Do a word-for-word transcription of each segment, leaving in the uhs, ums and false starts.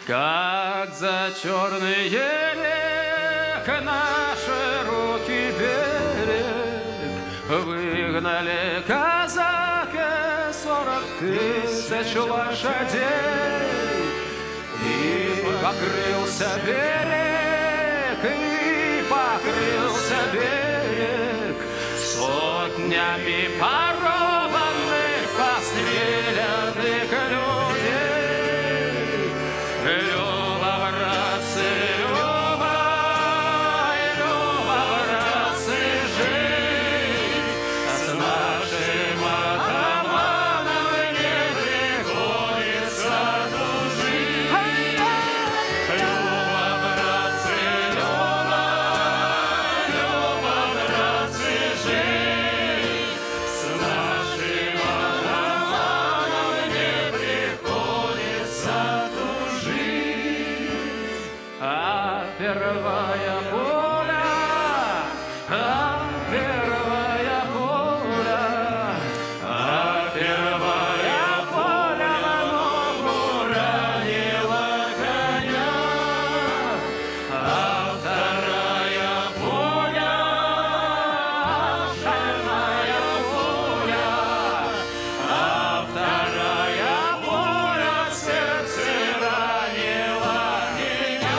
Как за черный елек на широкий берег выгнали казаки сорок тысяч лошадей, и покрылся берег, и покрылся берег сотнями порубанных, постреленных людей. Люба, братцы, Люба, Люба, братцы, жить с нашим атаманом не приходится тужить. Люба, братцы, Люба, Люба, братцы, жить с нашим атаманом не приходится тужить. А первая пуля, а первая пуля, а первая пуля на ногу ранила коня, а вторая пуля, а вторая пуля, а вторая пуля в сердце ранила меня.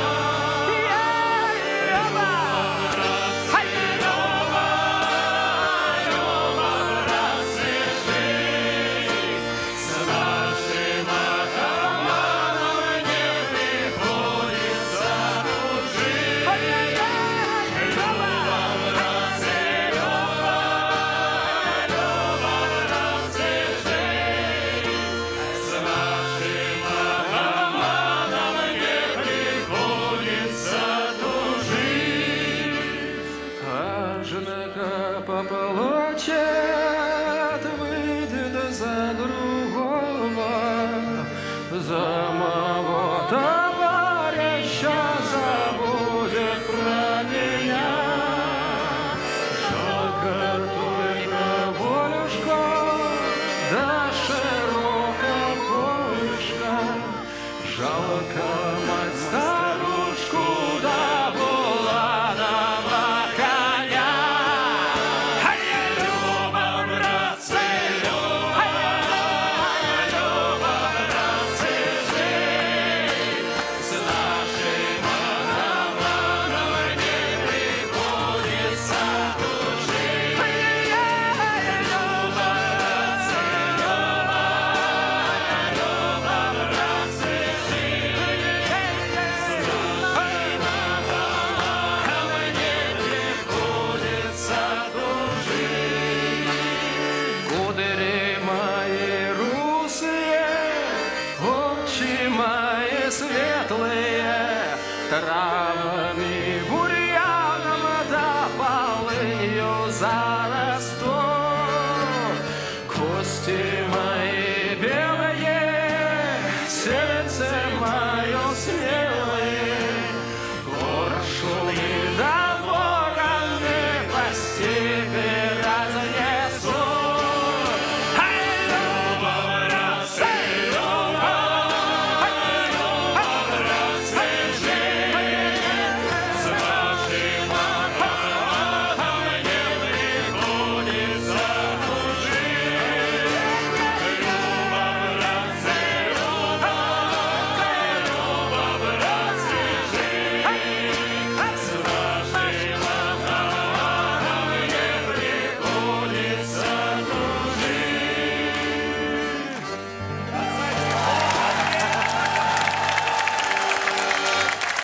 Каждый поплачет, выйдет за другого, за моего товарища забудет про меня. Жалко только волюшка, да широкая полюшка, жалко мать старушку, да Буланова коня. Люба, братцы, Люба, Люба, братцы, жить с нашим атаманом не приходится тужить. Люба, братцы, Люба, Люба, братцы, жить с нашим атаманом не приходится тужить. Кудри мои русые, очи мои светлые, травы